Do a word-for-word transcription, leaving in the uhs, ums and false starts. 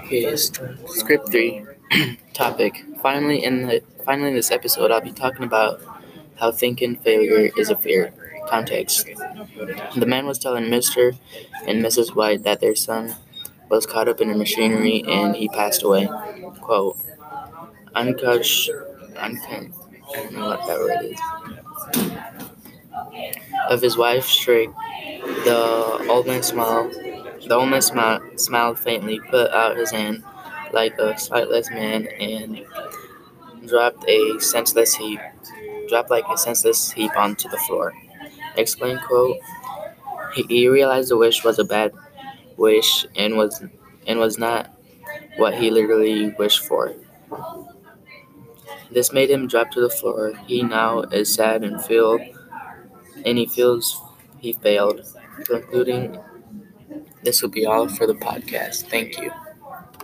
Okay, script three. Topic. Finally, in the finally in this episode, I'll be talking about how thinking failure is a fear. Context. The man was telling Mister and Missus White that their son was caught up in the machinery and he passed away. Quote. Unconscious. Uncon- I don't know what that word is. Of his wife's shriek, the old man smiled. The old man smiled, smiled faintly, put out his hand like a sightless man, and dropped a senseless heap, dropped like a senseless heap onto the floor. Explain quote. He, he realized the wish was a bad wish and was and was not what he literally wished for. This made him drop to the floor. He now is sad and feel and he feels he failed. Concluding, this will be all for the podcast. Thank you.